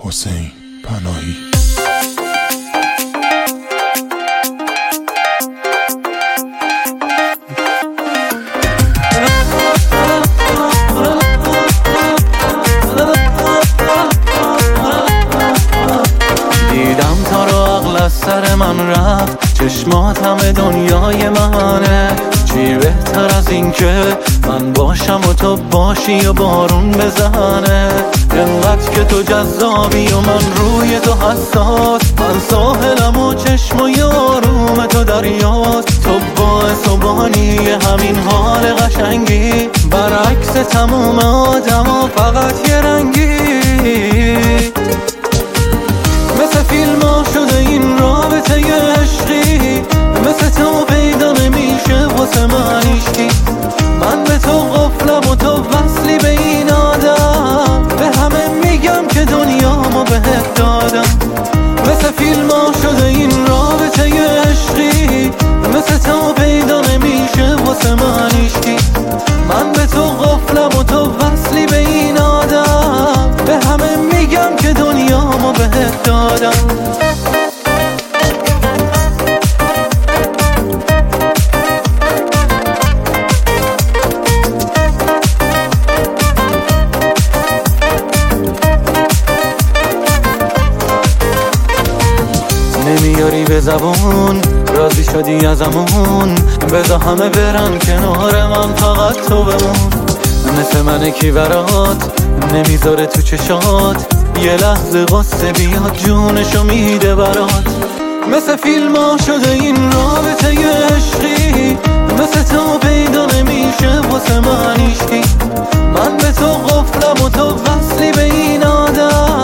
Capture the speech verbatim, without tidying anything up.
حسین پناهی. دیدم تا رو عقل از سر من رفت، چشمات همه دنیای منه. چی بهتر از این که من باشم و تو باشی و بارون بزنه. انقدر که تو جذابی و من روی تو حساس، من ساحلم و چشم و یاروم تو دریاست. تو باعث و بانی همین حال قشنگی، برعکس تموم آدم و فقط یه رنگی. مثل فیلم ها شده این رابطه ی عشقی، مثل تو پیدا نمیشه واسه من هیچکی. من به تو غفلم و تو وصلی به این آدم، به همه میگم که دنیامو بهت دادم. مثل فیلم ها شده این رابطه ی عشقی، مثل تو پیدا نمیشه واسه من هیچکی. من به تو غفلم و تو وصلی به این آدم، به همه میگم که دنیامو بهت دادم. نمیاری به زبون، راضی شدی ازمون، بذار همه برن کنار من، فقط تو بمون. مثل من کی برات نمیذاره تو چشات، یه لحظه قصه بیاد جونشو میده برات. مثل فیلم ها شده این رابطه ی عشقی، مثل تو پیدا نمیشه واسه من هیچکی. من به تو غفلم و تو وصلی به این آدم،